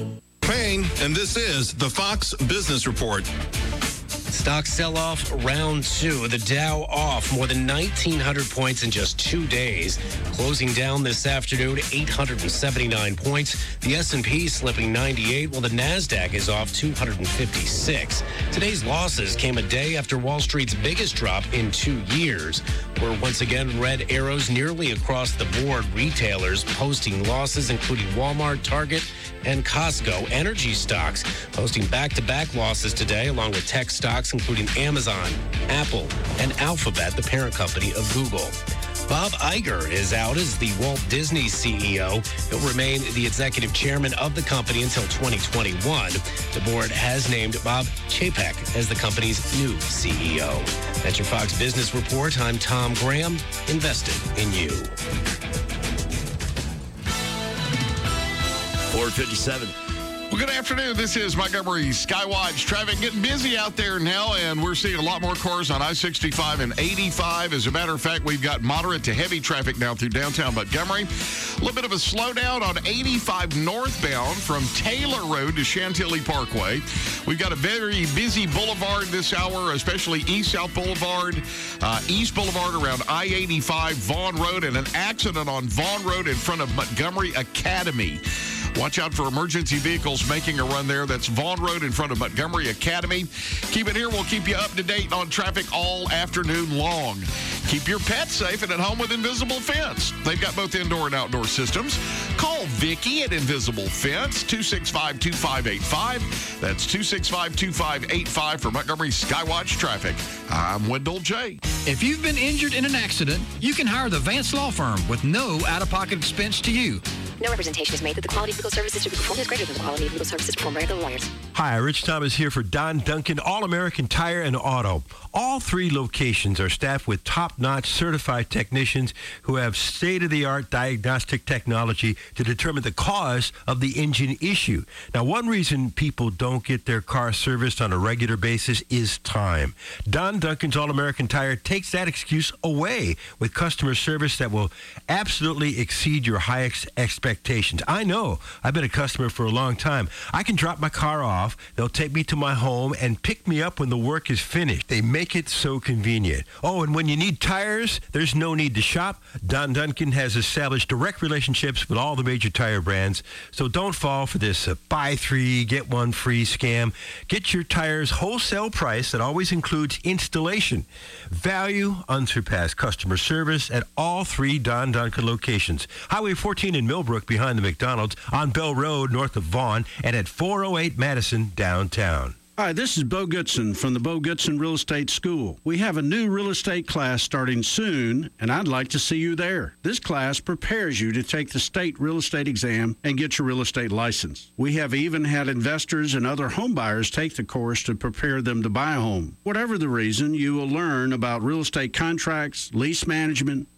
Payne, and this is the Fox Business Report. Stock sell-off round two. The Dow off more than nineteen hundred points in just two days. Closing down this afternoon, eight hundred seventy-nine points. The S and P slipping ninety-eight, while the NASDAQ is off two hundred fifty-six. Today's losses came a day after Wall Street's biggest drop in two years. We're once again red arrows nearly across the board. Retailers posting losses, including Walmart, Target, and Costco. Energy stocks posting back-to-back losses today, along with tech stocks, including Amazon, Apple, and Alphabet, the parent company of Google. Bob Iger is out as the Walt Disney C E O. He'll remain the executive chairman of the company until twenty twenty-one. The board has named Bob Chapek as the company's new C E O. That's your Fox Business Report. I'm Tom Graham, invested in you. four fifty-seven. Well, good afternoon. This is Montgomery Skywatch. Traffic getting busy out there now, and we're seeing a lot more cars on I sixty-five and eighty-five. As a matter of fact, we've got moderate to heavy traffic now through downtown Montgomery. A little bit of a slowdown on eighty-five northbound from Taylor Road to Chantilly Parkway. We've got a very busy boulevard this hour, especially East-South Boulevard, uh, East Boulevard around I eighty-five, Vaughn Road, and an accident on Vaughn Road in front of Montgomery Academy. Watch out for emergency vehicles making a run there. That's Vaughn Road in front of Montgomery Academy. Keep it here. We'll keep you up to date on traffic all afternoon long. Keep your pets safe and at home with Invisible Fence. They've got both indoor and outdoor systems. Call Vicki at Invisible Fence, two six five, two five eight five. That's two six five, two five eight five for Montgomery Skywatch Traffic. I'm Wendell J. If you've been injured in an accident, you can hire the Vance Law Firm with no out-of-pocket expense to you. No representation is made that the quality of legal services to be performed is greater than the quality of legal services performed by other lawyers. Hi, Rich Thomas here for Don Duncan, All-American Tire and Auto. All three locations are staffed with top-notch certified technicians who have state-of-the-art diagnostic technology to determine the cause of the engine issue. Now, one reason people don't get their car serviced on a regular basis is time. Don Duncan's All-American Tire takes that excuse away with customer service that will absolutely exceed your highest expectations. I know. I've been a customer for a long time. I can drop my car off. They'll take me to my home and pick me up when the work is finished. They make it so convenient. Oh, and when you need tires, there's no need to shop. Don Duncan has established direct relationships with all the major tire brands, so don't fall for this uh, buy three, get one free scam. Get your tires wholesale price that always includes installation. Value, unsurpassed customer service at all three Don Duncan locations. Highway fourteen in Millbrook behind the McDonald's, on Bell Road north of Vaughan, and at four oh eight Madison downtown. Hi, this is Bo Goodson from the Bo Goodson Real Estate School. We have a new real estate class starting soon, and I'd like to see you there. This class prepares you to take the state real estate exam and get your real estate license. We have even had investors and other home buyers take the course to prepare them to buy a home. Whatever the reason, you will learn about real estate contracts, lease management,